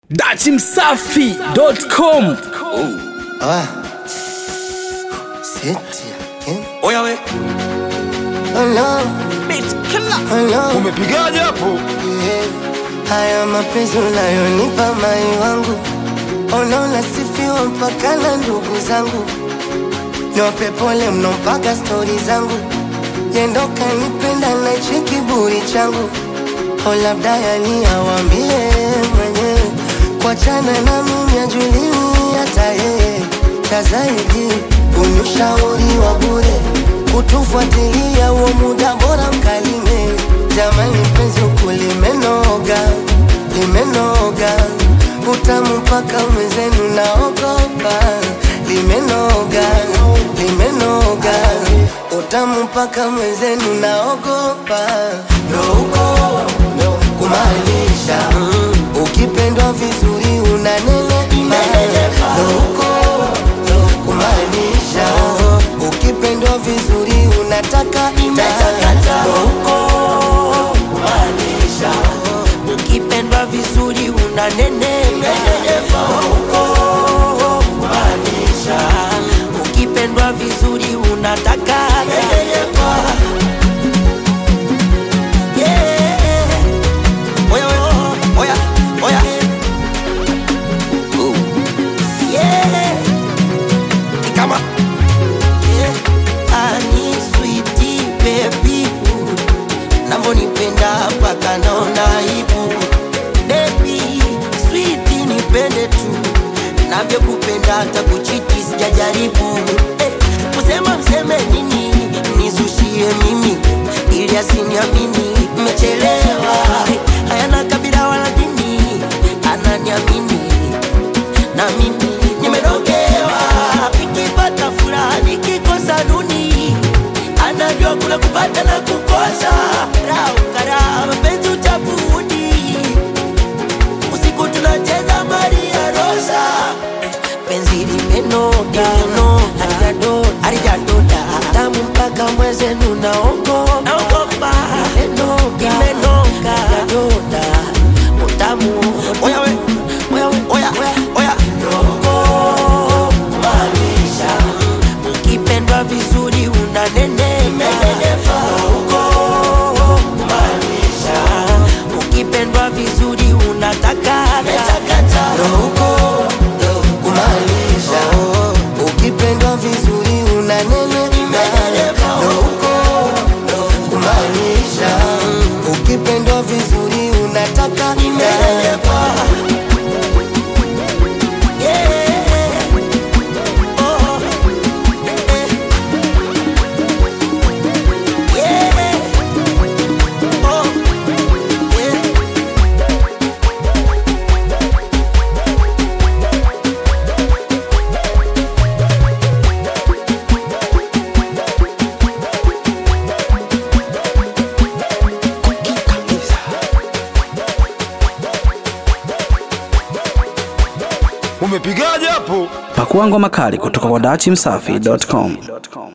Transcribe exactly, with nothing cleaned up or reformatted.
dati msafi dot com. Ah. Seti again. Oya we Hello. bitch killer. Hello. Umepigaje hapo? Yeah. Haya mapenzi unayonipa mai wangu, unaona sifiwa mpaka na ndugu zangu, niwape pole mno mpaka stori zangu, yendo kanipenda na hichi kiburi changu, o labda yani awambie mwenyewe, kuachana na mimi ajulini hata yeye, cha zaidi unishauri wa bure, kutufuatilia huo muda bora mkalime. Jamani penzi huku limenoga, limenoga, utamu mpaka mwenzenu naogopa. Limenoga, limenoga, utamu mpaka mwenzenu naogopa. Ndo uko kumaanisha ukipendwa vizuri unanenepa. Ndo uko kumaanisha ukipendwa vizuri unataka imetakata. Ndo uko kumaanisha ukipendwa vizuri unanenepa. Ndo uko kumaanisha ukipendwa vizuri unataka imetakata. Nipenda paka naona aibu. Baby, sweet nipende tu, navyo kupenda hata kuchiti sijajaribu. Eh, kusema mseme nini, nizushie mimi ili asiniamini. Mmechelewa, hayana kabila wala dini, ananiamini na mimi nimerogewa. Nikipata furaha nikikosa duni, anajua kuna kupata na kukosa. Rao kara mapenzi utabudi, usiku tunacheza Maria Rosa. Penzi limenoga, halijadoda, halijadoda, tamu mpaka mwezenu naogopa. Naogopa, limenoga, limenoga, halijadoda, utamu. Oya we, oya we, oya, oya. Roko, kumaanisha ukipendwa vizuri unanenepa. Ukipendwa vizuri unataka metakata. Roko kumaanisha ukipendwa vizuri unanenepa. Roko kumaanisha ukipendwa vizuri unataka metakata. Umepigaje hapo? Pakua ngoma kali kutoka kwa dati msafi dot com.